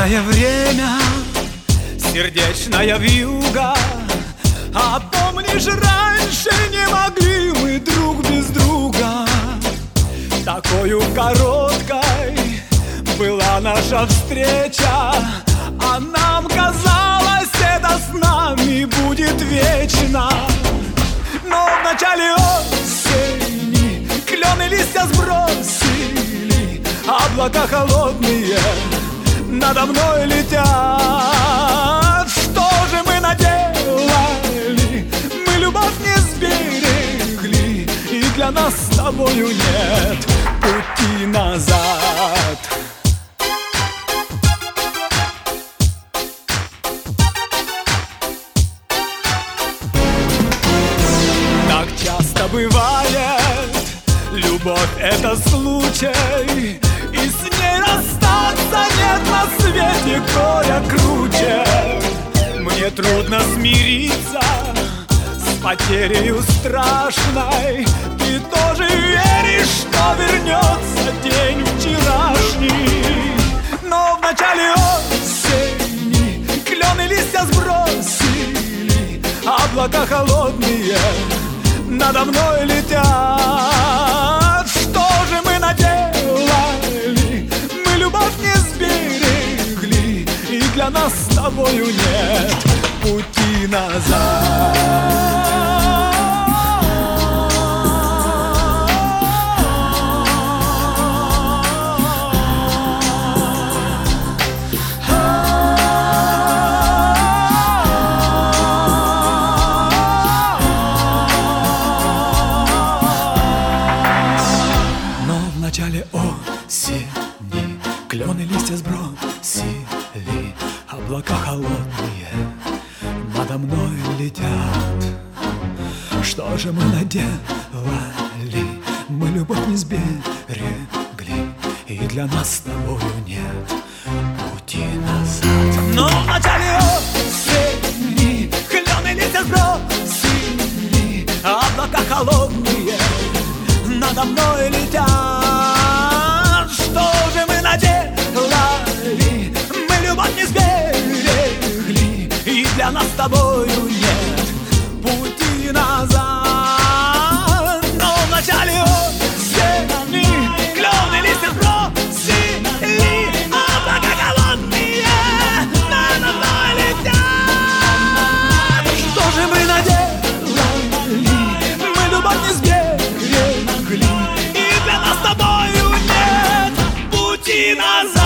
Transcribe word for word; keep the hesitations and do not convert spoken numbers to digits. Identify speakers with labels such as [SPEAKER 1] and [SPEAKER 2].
[SPEAKER 1] Трудное время, сердечная вьюга. А помнишь, раньше не могли мы друг без друга. Такою короткой была наша встреча, а нам казалось, это с нами будет вечно. Но в начале осени клены листья сбросили, облака холодные надо мной летят. Что же мы наделали? Мы любовь не сберегли, и для нас с тобою нет пути назад. Так часто бывает, любовь — это случай, и с ней расстаться нет на свете горя круче. Мне трудно смириться с потерею страшной. Ты тоже веришь, что вернется день вчерашний. Но в начале осени клены листья сбросили, облака холодные надо мной летят. Что же мы наделали? Мы любовь не сберегли, и для нас с тобою нет пути назад. В начале осени клены листья сбросили, облака холодные надо мной летят. Что же мы наделали? Мы любовь не сберегли, и для нас с тобою нет пути назад. Но в начале осени клены листья сбросили, облака холодные надо мной летят. Что же мы наделали? Мы любовь не сберегли, и для нас с тобою нет пути назад. Но в начале осени клены листья сбросили, облака холодные надо мной летят. Что же мы наделали? Мы любовь не сберегли, и для нас с тобою нет пути назад.